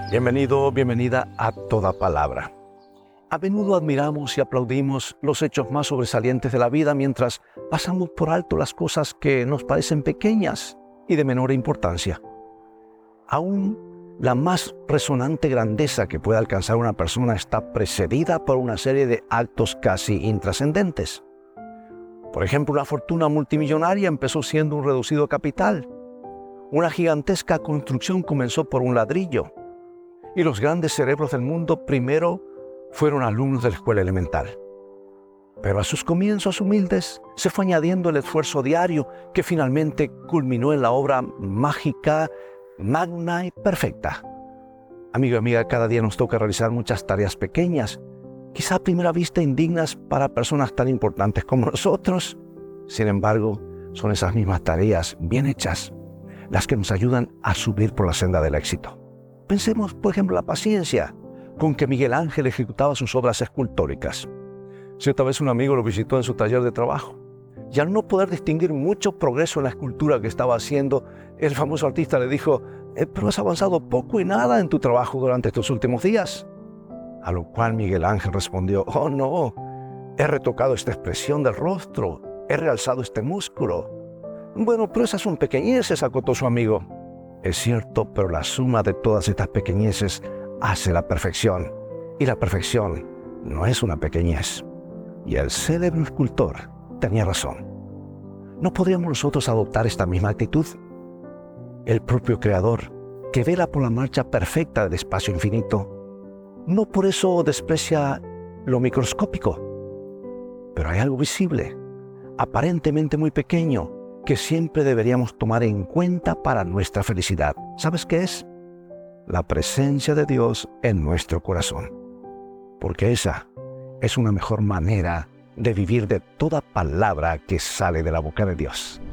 Bienvenido, bienvenida a Toda Palabra. A menudo admiramos y aplaudimos los hechos más sobresalientes de la vida mientras pasamos por alto las cosas que nos parecen pequeñas y de menor importancia. Aún la más resonante grandeza que puede alcanzar una persona está precedida por una serie de actos casi intrascendentes. Por ejemplo, una fortuna multimillonaria empezó siendo un reducido capital. Una gigantesca construcción comenzó por un ladrillo. Y los grandes cerebros del mundo primero fueron alumnos de la escuela elemental. Pero a sus comienzos humildes se fue añadiendo el esfuerzo diario que finalmente culminó en la obra mágica, magna y perfecta. Amigo y amiga, cada día nos toca realizar muchas tareas pequeñas, quizá a primera vista indignas para personas tan importantes como nosotros. Sin embargo, son esas mismas tareas bien hechas las que nos ayudan a subir por la senda del éxito. Pensemos, por ejemplo, la paciencia con que Miguel Ángel ejecutaba sus obras escultóricas. Cierta vez un amigo lo visitó en su taller de trabajo y al no poder distinguir mucho progreso en la escultura que estaba haciendo, el famoso artista le dijo: pero has avanzado poco y nada en tu trabajo durante estos últimos días. A lo cual Miguel Ángel respondió: oh no, he retocado esta expresión del rostro, he realzado este músculo. Bueno, pero esas son pequeñeces, acotó su amigo. Es cierto, pero la suma de todas estas pequeñeces hace la perfección. Y la perfección no es una pequeñez. Y el célebre escultor tenía razón. ¿No podríamos nosotros adoptar esta misma actitud? El propio Creador, que vela por la marcha perfecta del espacio infinito, no por eso desprecia lo microscópico. Pero hay algo visible, aparentemente muy pequeño, que siempre deberíamos tomar en cuenta para nuestra felicidad. ¿Sabes qué es? La presencia de Dios en nuestro corazón. Porque esa es una mejor manera de vivir de toda palabra que sale de la boca de Dios.